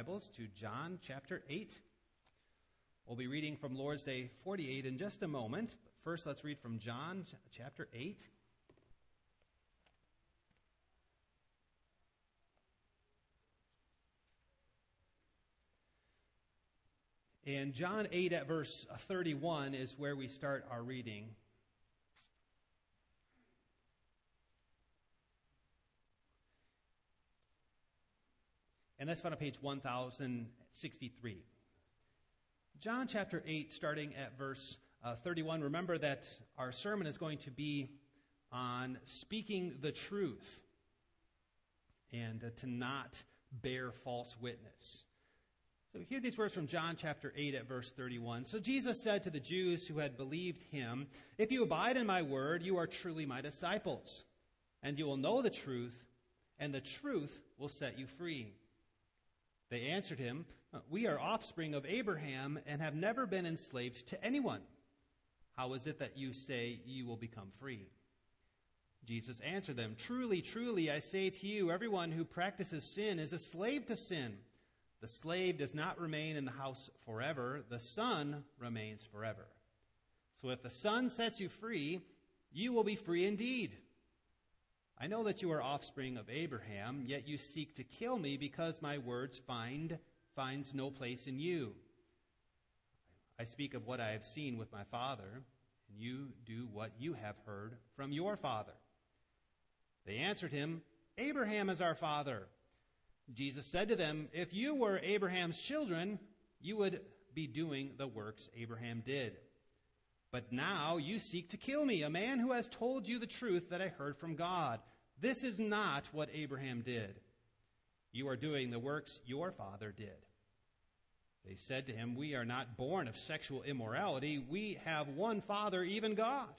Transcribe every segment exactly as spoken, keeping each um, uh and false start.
Bibles to John chapter eight. We'll be reading from Lord's Day forty-eight in just a moment. But first, let's read from John chapter eight. And John eight at verse thirty-one is where we start our reading. And that's found on page one thousand sixty-three. John chapter eight, starting at verse uh, thirty-one. Remember that our sermon is going to be on speaking the truth and uh, to not bear false witness. So hear these words from John chapter eight at verse thirty-one. So Jesus said to the Jews who had believed him, "If you abide in my word, you are truly my disciples, and you will know the truth, and the truth will set you free." They answered him, "We are offspring of Abraham and have never been enslaved to anyone. How is it that you say you will become free?" Jesus answered them, "Truly, truly, I say to you, everyone who practices sin is a slave to sin. The slave does not remain in the house forever. The Son remains forever. So if the Son sets you free, you will be free indeed. I know that you are offspring of Abraham, yet you seek to kill me because my words find finds no place in you. I speak of what I have seen with my Father, and you do what you have heard from your father." They answered him, "Abraham is our father." Jesus said to them, "If you were Abraham's children, you would be doing the works Abraham did. But now you seek to kill me, a man who has told you the truth that I heard from God. This is not what Abraham did. You are doing the works your father did." They said to him, "We are not born of sexual immorality. We have one Father, even God."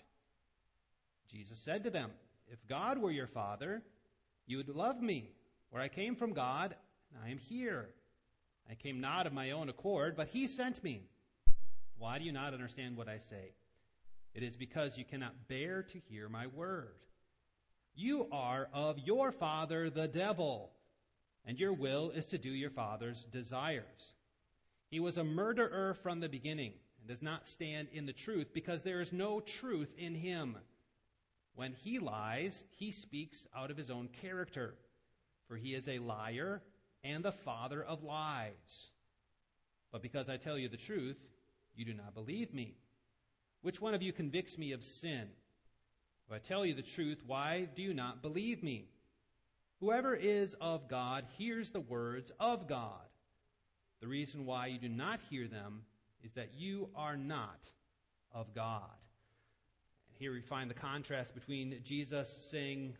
Jesus said to them, "If God were your Father, you would love me, for I came from God, and I am here. I came not of my own accord, but he sent me. Why do you not understand what I say? It is because you cannot bear to hear my word. You are of your father, the devil, and your will is to do your father's desires. He was a murderer from the beginning and does not stand in the truth because there is no truth in him. When he lies, he speaks out of his own character, for he is a liar and the father of lies. But because I tell you the truth, you do not believe me. Which one of you convicts me of sin? If I tell you the truth, why do you not believe me? Whoever is of God hears the words of God. The reason why you do not hear them is that you are not of God." And here we find the contrast between Jesus saying,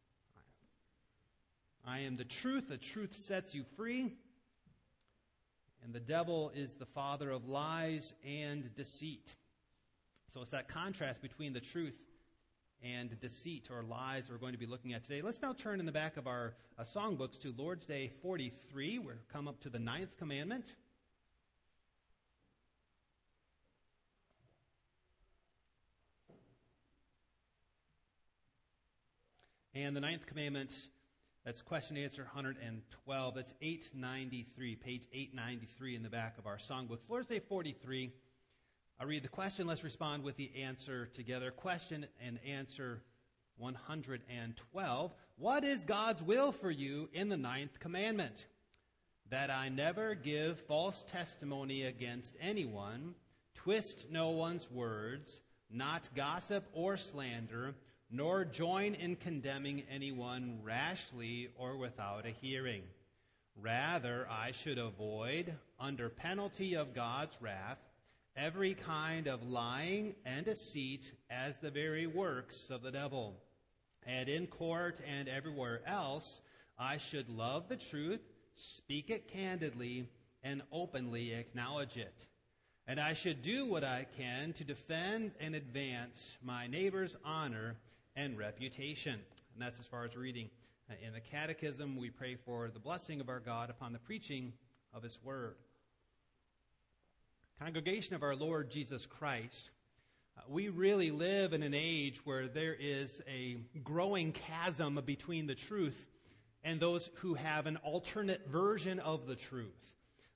"I am the truth, the truth sets you free," and the devil is the father of lies and deceit. So it's that contrast between the truth and deceit or lies we're going to be looking at today. Let's now turn in the back of our uh, songbooks to Lord's Day forty-three. We're come up to the ninth commandment. And the ninth commandment, that's question and answer one hundred twelve. That's eight ninety-three, page eight ninety-three in the back of our songbooks. Lord's Day forty-three. I'll read the question. Let's respond with the answer together. Question and answer one hundred twelve. What is God's will for you in the ninth commandment? That I never give false testimony against anyone, twist no one's words, not gossip or slander, nor join in condemning anyone rashly or without a hearing. Rather, I should avoid, under penalty of God's wrath, every kind of lying and deceit as the very works of the devil. And in court and everywhere else, I should love the truth, speak it candidly, and openly acknowledge it. And I should do what I can to defend and advance my neighbor's honor and reputation. And that's as far as reading. In the Catechism, we pray for the blessing of our God upon the preaching of his word. Congregation of our Lord Jesus Christ, uh, we really live in an age where there is a growing chasm between the truth and those who have an alternate version of the truth.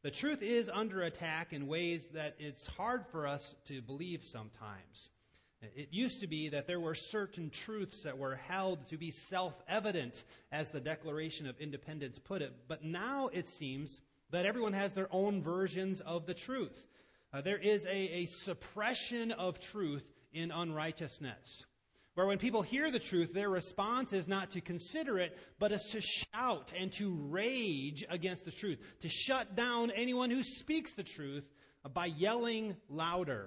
The truth is under attack in ways that it's hard for us to believe sometimes. It used to be that there were certain truths that were held to be self-evident, as the Declaration of Independence put it. But now it seems that everyone has their own versions of the truth. Uh, there is a, a suppression of truth in unrighteousness, where when people hear the truth, their response is not to consider it, but is to shout and to rage against the truth, to shut down anyone who speaks the truth by yelling louder.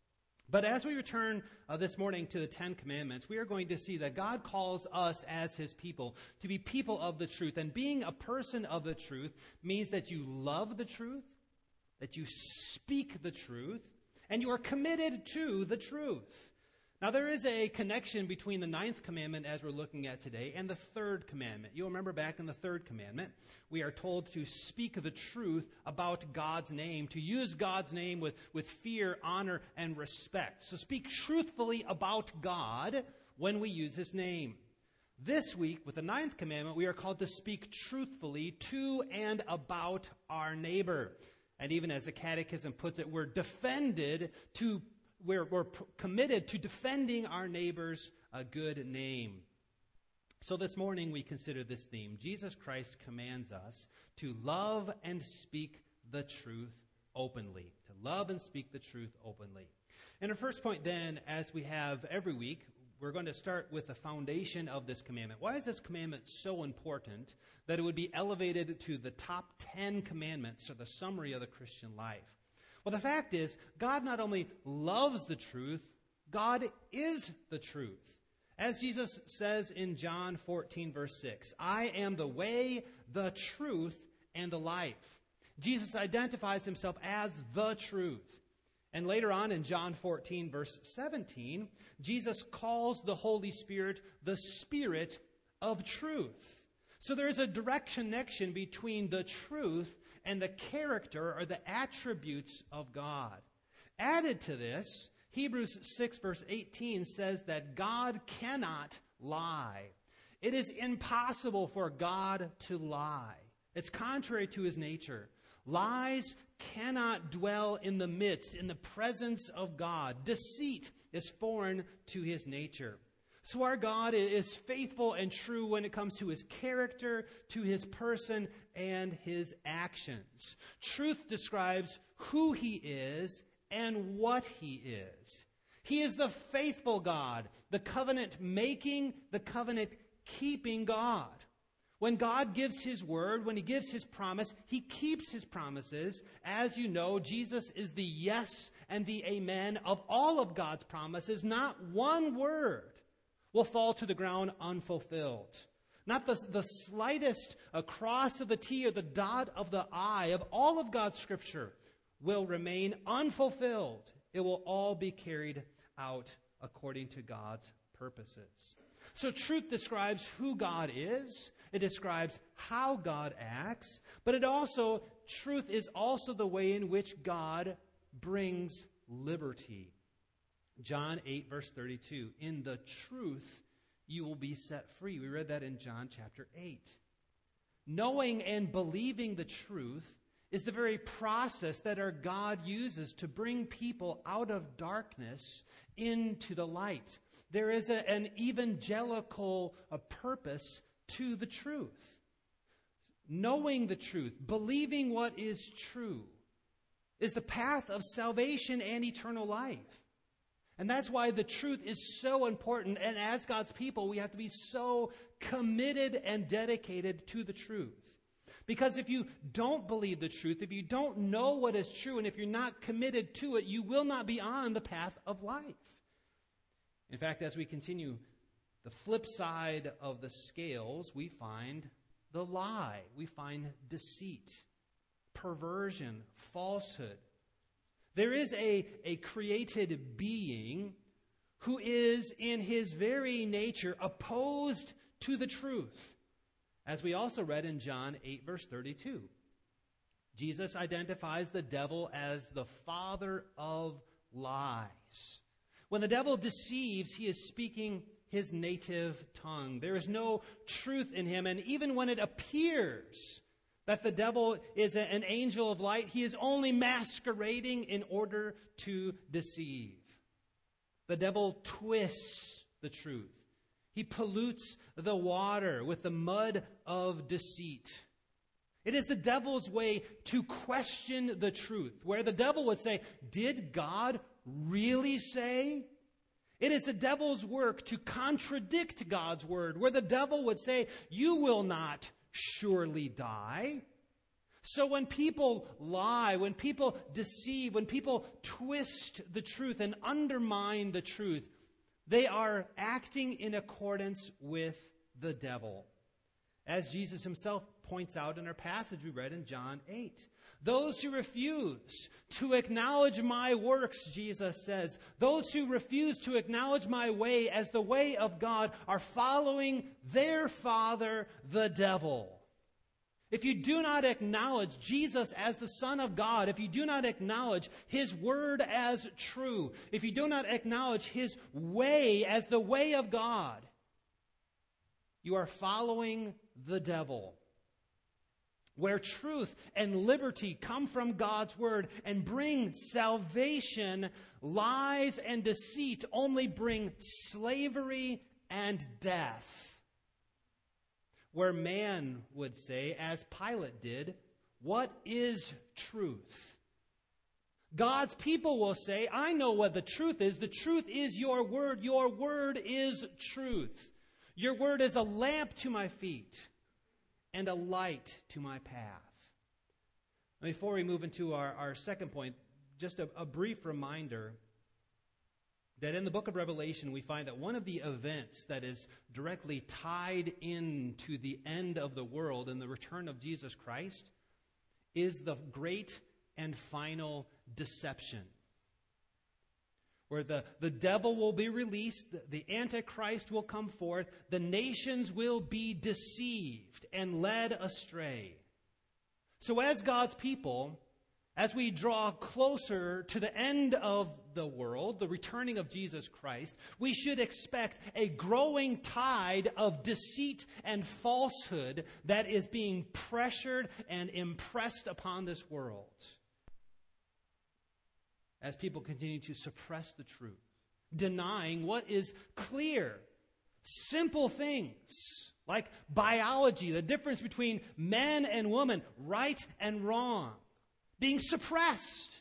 But as we return uh, this morning to the Ten Commandments, we are going to see that God calls us as His people to be people of the truth. And being a person of the truth means that you love the truth, that you speak the truth, and you are committed to the truth. Now, there is a connection between the ninth commandment, as we're looking at today, and the third commandment. You'll remember back in the third commandment, we are told to speak the truth about God's name, to use God's name with, with fear, honor, and respect. So speak truthfully about God when we use His name. This week, with the ninth commandment, we are called to speak truthfully to and about our neighbor. And even as the Catechism puts it, we're defended to We're, we're committed to defending our neighbor's a good name. So this morning we consider this theme. Jesus Christ commands us to love and speak the truth openly. To love and speak the truth openly. And our first point then, as we have every week, we're going to start with the foundation of this commandment. Why is this commandment so important that it would be elevated to the top ten commandments, or the summary of the Christian life? Well, the fact is, God not only loves the truth, God is the truth. As Jesus says in John fourteen, verse six, I am the way, the truth, and the life. Jesus identifies himself as the truth. And later on in John fourteen, verse seventeen, Jesus calls the Holy Spirit the Spirit of truth. So there is a direct connection between the truth and the character or the attributes of God. Added to this, Hebrews six, verse eighteen says that God cannot lie. It is impossible for God to lie. It's contrary to His nature. Lies cannot dwell in the midst, in the presence of God. Deceit is foreign to His nature. So our God is faithful and true when it comes to His character, to His person, and His actions. Truth describes who He is and what He is. He is the faithful God, the covenant-making, the covenant-keeping God. When God gives His word, when He gives His promise, He keeps His promises. As you know, Jesus is the yes and the amen of all of God's promises. Not one word will fall to the ground unfulfilled. Not the, the slightest a cross of the T or the dot of the I of all of God's Scripture will remain unfulfilled. It will all be carried out according to God's purposes. So truth describes who God is. It describes how God acts. But it also, truth is also the way in which God brings liberty. John eight, verse thirty-two, in the truth you will be set free. We read that in John chapter eight. Knowing and believing the truth is the very process that our God uses to bring people out of darkness into the light. There is a, an evangelical a purpose to the truth. Knowing the truth, believing what is true, is the path of salvation and eternal life. And that's why the truth is so important. And as God's people, we have to be so committed and dedicated to the truth. Because if you don't believe the truth, if you don't know what is true, and if you're not committed to it, you will not be on the path of life. In fact, as we continue, the flip side of the scales, we find the lie. We find deceit, perversion, falsehood. There is a, a created being who is in his very nature opposed to the truth. As we also read in John eight, verse thirty-two. Jesus identifies the devil as the father of lies. When the devil deceives, he is speaking his native tongue. There is no truth in him, and even when it appears that the devil is a, an angel of light. He is only masquerading in order to deceive. The devil twists the truth. He pollutes the water with the mud of deceit. It is the devil's way to question the truth, where the devil would say, "Did God really say?" It is the devil's work to contradict God's word, where the devil would say, "You will not surely die." So when people lie, when people deceive, when people twist the truth and undermine the truth, they are acting in accordance with the devil. As Jesus himself points out in our passage we read in John eight. Those who refuse to acknowledge my works, Jesus says, those who refuse to acknowledge my way as the way of God are following their father, the devil. If you do not acknowledge Jesus as the Son of God, if you do not acknowledge his word as true, if you do not acknowledge his way as the way of God, you are following the devil. Where truth and liberty come from God's word and bring salvation, lies and deceit only bring slavery and death. Where man would say, as Pilate did, "What is truth?" God's people will say, "I know what the truth is. The truth is your word. Your word is truth. Your word is a lamp to my feet and a light to my path." Before we move into our, our second point, just a, a brief reminder that in the book of Revelation we find that one of the events that is directly tied into the end of the world and the return of Jesus Christ is the great and final deception, where the, the devil will be released, the, the Antichrist will come forth, the nations will be deceived and led astray. So as God's people, as we draw closer to the end of the world, the returning of Jesus Christ, we should expect a growing tide of deceit and falsehood that is being pressured and impressed upon this world, as people continue to suppress the truth, denying what is clear, simple things like biology, the difference between man and woman, right and wrong, being suppressed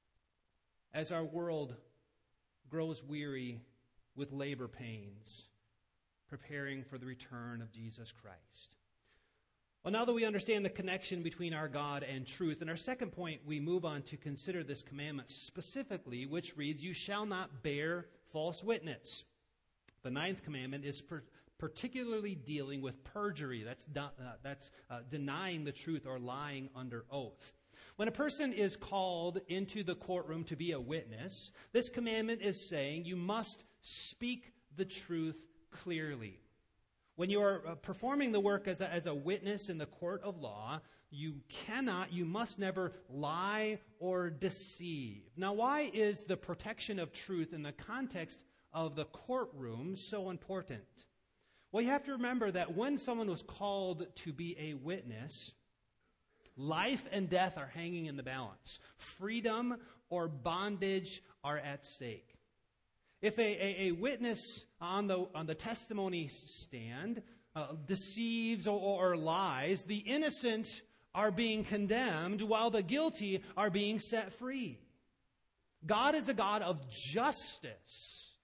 as our world grows weary with labor pains, preparing for the return of Jesus Christ. Well, now that we understand the connection between our God and truth, in our second point, we move on to consider this commandment specifically, which reads, "You shall not bear false witness." The ninth commandment is per- particularly dealing with perjury. That's, do- uh, that's uh, denying the truth or lying under oath. When a person is called into the courtroom to be a witness, this commandment is saying you must speak the truth clearly. When you are performing the work as a, as a witness in the court of law, you cannot, you must never lie or deceive. Now, why is the protection of truth in the context of the courtroom so important? Well, you have to remember that when someone was called to be a witness, life and death are hanging in the balance. Freedom or bondage are at stake. If a, a, a witness on the on the testimony stand uh, deceives or, or lies, the innocent are being condemned while the guilty are being set free. God is a God of justice,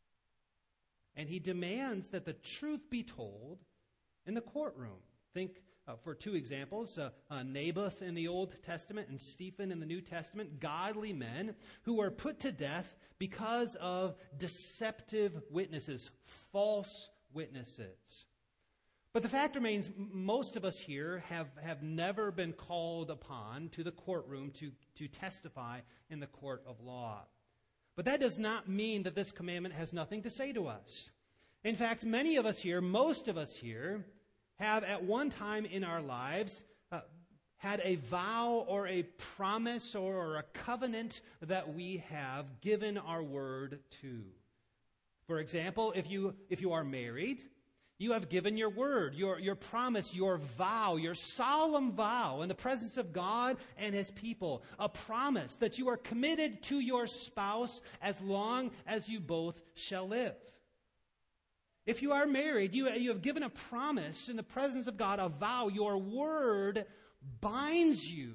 and he demands that the truth be told in the courtroom. Think Uh, for two examples, uh, uh, Naboth in the Old Testament and Stephen in the New Testament, godly men who were put to death because of deceptive witnesses, false witnesses. But the fact remains, most of us here have, have never been called upon to the courtroom to, to testify in the court of law. But that does not mean that this commandment has nothing to say to us. In fact, many of us here, most of us here, have at one time in our lives uh, had a vow or a promise or a covenant that we have given our word to. For example, if you if you are married, You have given your word, your, your promise, your vow, your solemn vow in the presence of God and his people. A promise that you are committed to your spouse as long as you both shall live. If you are married, you, you have given a promise in the presence of God, a vow. Your word binds you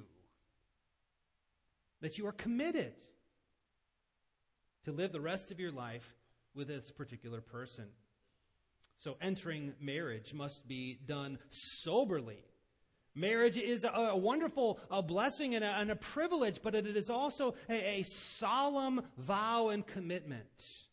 that you are committed to live the rest of your life with this particular person. So entering marriage must be done soberly. Marriage is a, a wonderful a blessing and a, and a privilege, but it is also a, a solemn vow and commitment.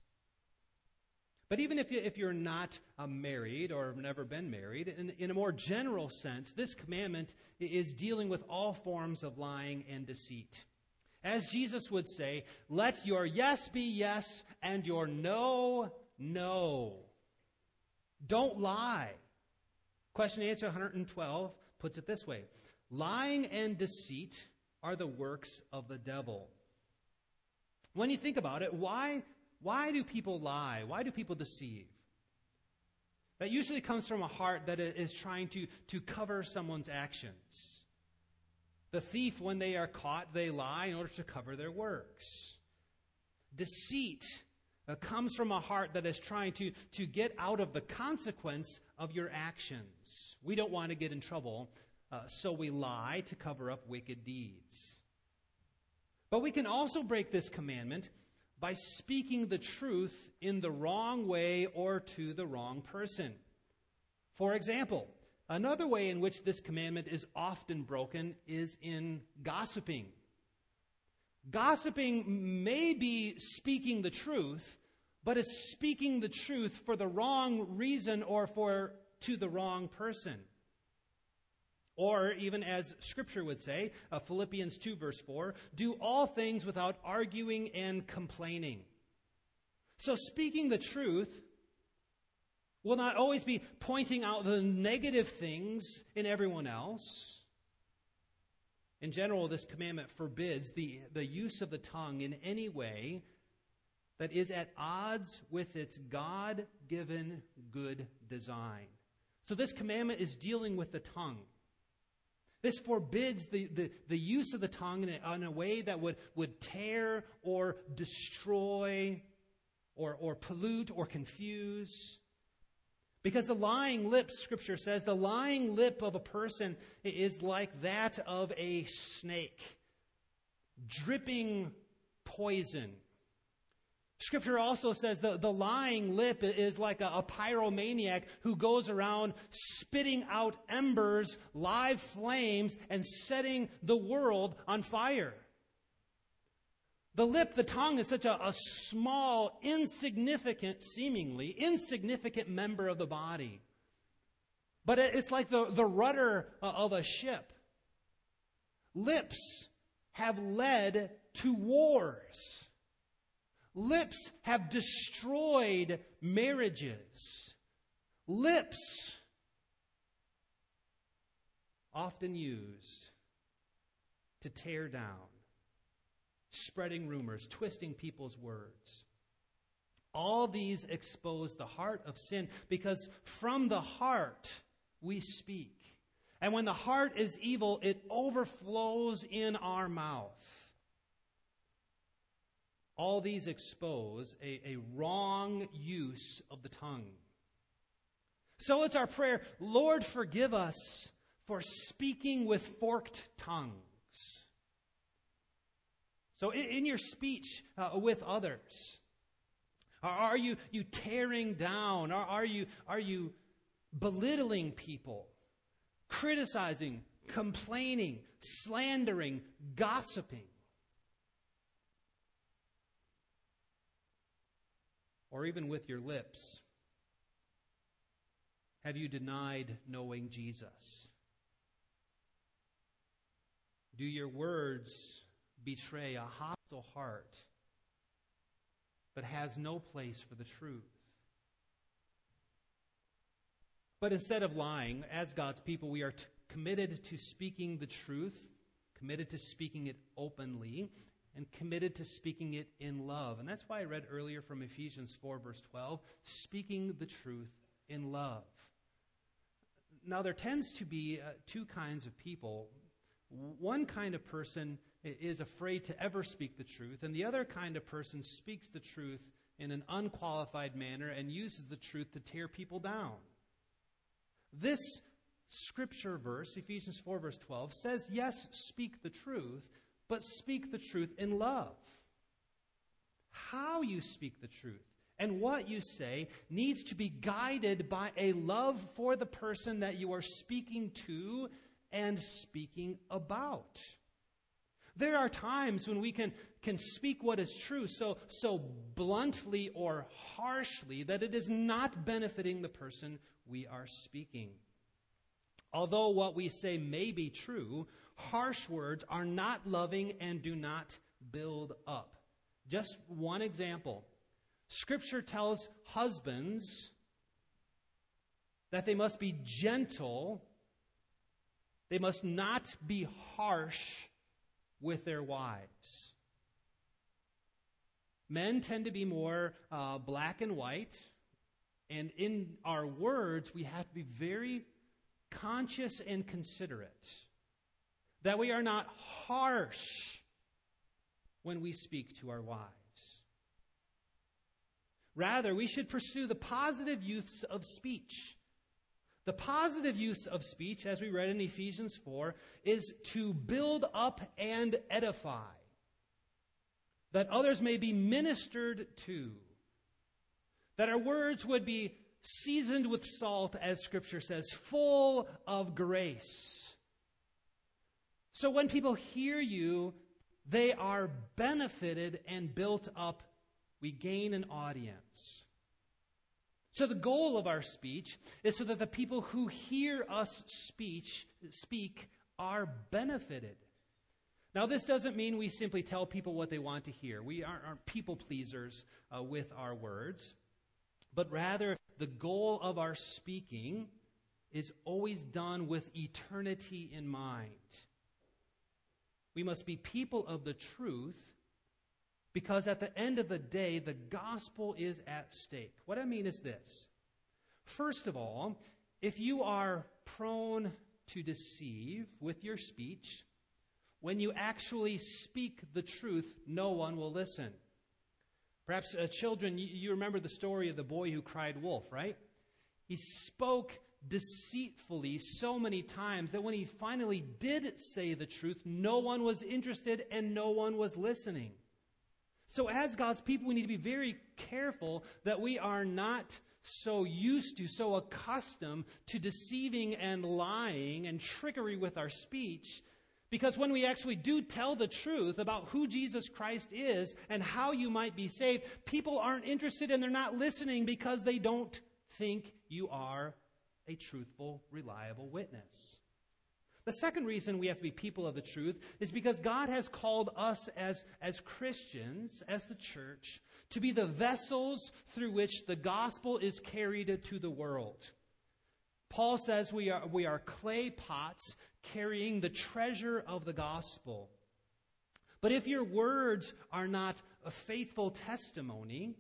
But even if, you, if you're not uh, married or have never been married, in, in a more general sense, this commandment is dealing with all forms of lying and deceit. As Jesus would say, let your yes be yes and your no, no. Don't lie. Question and answer one hundred twelve puts it this way. Lying and deceit are the works of the devil. When you think about it, why, why do people lie? Why do people deceive? That usually comes from a heart that is trying to, to cover someone's actions. The thief, when they are caught, they lie in order to cover their works. Deceit uh, comes from a heart that is trying to, to get out of the consequence of your actions. We don't want to get in trouble, uh, so we lie to cover up wicked deeds. But we can also break this commandment by speaking the truth in the wrong way or to the wrong person. For example, another way in which this commandment is often broken is in gossiping. Gossiping may be speaking the truth, but it's speaking the truth for the wrong reason or for to the wrong person. Or even as Scripture would say, uh, Philippians two verse four, do all things without arguing and complaining. So speaking the truth will not always be pointing out the negative things in everyone else. In general, this commandment forbids the, the use of the tongue in any way that is at odds with its God-given good design. So this commandment is dealing with the tongue. This forbids the, the, the use of the tongue in a, in a way that would, would tear or destroy or, or pollute or confuse. Because the lying lip, Scripture says, the lying lip of a person is like that of a snake, dripping poison. Scripture also says the, the lying lip is like a, a pyromaniac who goes around spitting out embers, live flames, and setting the world on fire. The lip, the tongue, is such a, a small, insignificant, seemingly insignificant member of the body. But it's like the, the rudder of a ship. Lips have led to wars. Lips have destroyed marriages. Lips, often used to tear down, spreading rumors, twisting people's words. All these expose the heart of sin because from the heart we speak. And when the heart is evil, it overflows in our mouth. All these expose a, a wrong use of the tongue. So it's our prayer, Lord, forgive us for speaking with forked tongues. So in, in your speech uh, with others, are, are you, you tearing down? Are, are, you, are you belittling people, criticizing, complaining, slandering, gossiping? Or even with your lips, have you denied knowing Jesus? Do your words betray a hostile heart that has no place for the truth? But instead of lying, as God's people, we are t- committed to speaking the truth, committed to speaking it openly, and committed to speaking it in love. And that's why I read earlier from Ephesians four, verse twelve, speaking the truth in love. Now, there tends to be uh, two kinds of people. One kind of person is afraid to ever speak the truth, and the other kind of person speaks the truth in an unqualified manner and uses the truth to tear people down. This scripture verse, Ephesians four, verse twelve, says, yes, speak the truth, but speak the truth in love. How you speak the truth and what you say needs to be guided by a love for the person that you are speaking to and speaking about. There are times when we can, can speak what is true so, so bluntly or harshly that it is not benefiting the person we are speaking. Although what we say may be true, harsh words are not loving and do not build up. Just one example. Scripture tells husbands that they must be gentle. They must not be harsh with their wives. Men tend to be more uh, black and white. And in our words, we have to be very conscious and considerate that we are not harsh when we speak to our wives. Rather, we should pursue the positive use of speech. The positive use of speech, as we read in Ephesians four, is to build up and edify, that others may be ministered to, that our words would be seasoned with salt, as Scripture says, full of grace. So when people hear you, they are benefited and built up. We gain an audience. So the goal of our speech is so that the people who hear us speech, speak are benefited. Now, this doesn't mean we simply tell people what they want to hear. We aren't, aren't people pleasers uh, with our words. But rather, the goal of our speaking is always done with eternity in mind. We must be people of the truth, because at the end of the day, the gospel is at stake. What I mean is this. First of all, if you are prone to deceive with your speech, when you actually speak the truth, no one will listen. Perhaps uh, children, you, you remember the story of the boy who cried wolf, right? He spoke deceitfully so many times that when he finally did say the truth, no one was interested and no one was listening. So as God's people, we need to be very careful that we are not so used to, so accustomed to deceiving and lying and trickery with our speech, because when we actually do tell the truth about who Jesus Christ is and how you might be saved, people aren't interested and they're not listening because they don't think you are a truthful, reliable witness. The second reason we have to be people of the truth is because God has called us as, as Christians, as the church, to be the vessels through which the gospel is carried to the world. Paul says we are, we are clay pots carrying the treasure of the gospel. But if your words are not a faithful testimony,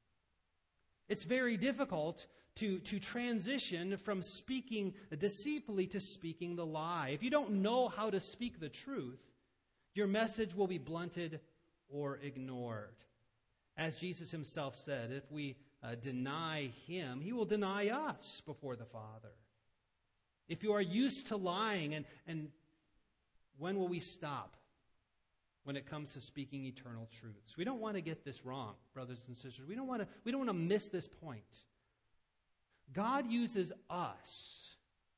it's very difficult to, to transition from speaking deceitfully to speaking the lie. If you don't know how to speak the truth, your message will be blunted or ignored. As Jesus himself said, if we uh, deny him, he will deny us before the Father. If you are used to lying, and, and when will we stop when it comes to speaking eternal truths? We don't want to get this wrong, brothers and sisters. We don't want to, we don't want to miss this point. God uses us.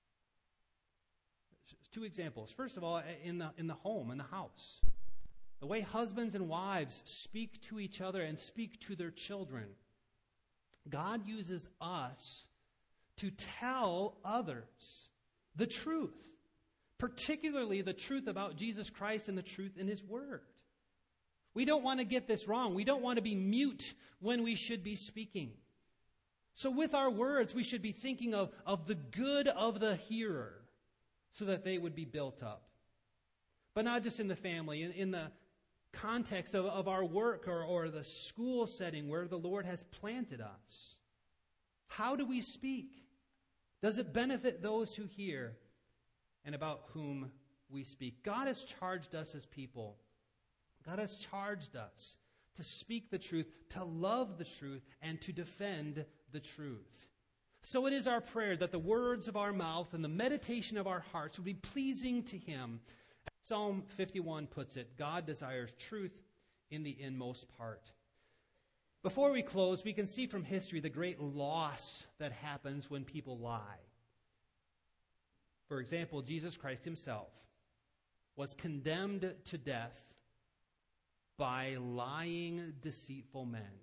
Two examples. First of all, in the, in the home, in the house. The way husbands and wives speak to each other and speak to their children. God uses us to tell others the truth, particularly the truth about Jesus Christ and the truth in his word. We don't want to get this wrong. We don't want to be mute when we should be speaking. So with our words, we should be thinking of, of the good of the hearer so that they would be built up. But not just in the family, in, in the context of, of our work or, or the school setting where the Lord has planted us. How do we speak? Does it benefit those who hear and about whom we speak? God has charged us as people. God has charged us to speak the truth, to love the truth, and to defend the truth. So it is our prayer that the words of our mouth and the meditation of our hearts will be pleasing to Him. Psalm fifty-one puts it, God desires truth in the inmost part. Before we close, we can see from history the great loss that happens when people lie. For example, Jesus Christ Himself was condemned to death by lying, deceitful men.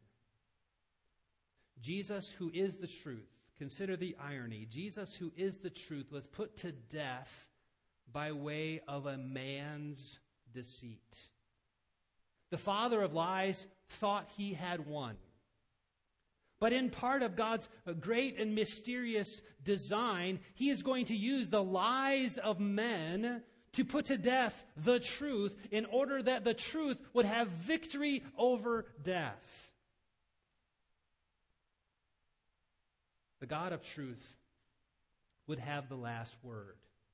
Jesus, who is the truth, consider the irony, Jesus, who is the truth, was put to death by way of a man's deceit. The father of lies thought he had won. But in part of God's great and mysterious design, He is going to use the lies of men to put to death the truth in order that the truth would have victory over death. The God of truth would have the last word.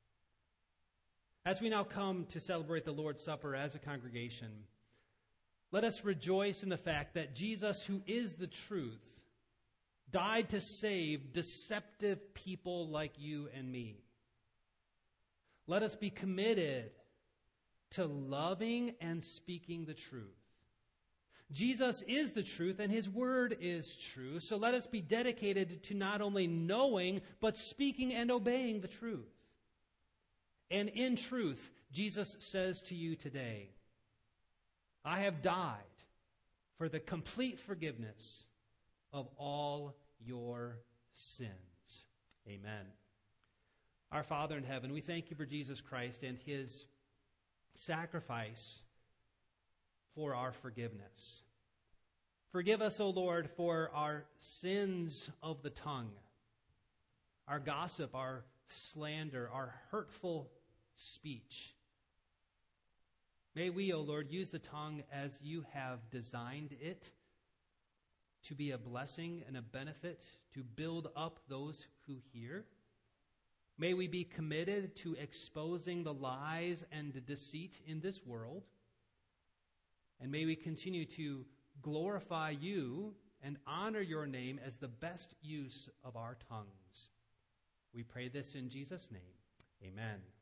As we now come to celebrate the Lord's Supper as a congregation, let us rejoice in the fact that Jesus, who is the truth, died to save deceptive people like you and me. Let us be committed to loving and speaking the truth. Jesus is the truth, and His word is true. So let us be dedicated to not only knowing, but speaking and obeying the truth. And in truth, Jesus says to you today, I have died for the complete forgiveness of all your sins. Amen. Our Father in heaven, we thank You for Jesus Christ and His sacrifice for our forgiveness. Forgive us, O Lord, for our sins of the tongue, our gossip, our slander, our hurtful speech. May we, O Lord, use the tongue as You have designed it to be a blessing and a benefit, to build up those who hear. May we be committed to exposing the lies and the deceit in this world. And may we continue to glorify You and honor Your name as the best use of our tongues. We pray this in Jesus' name. Amen.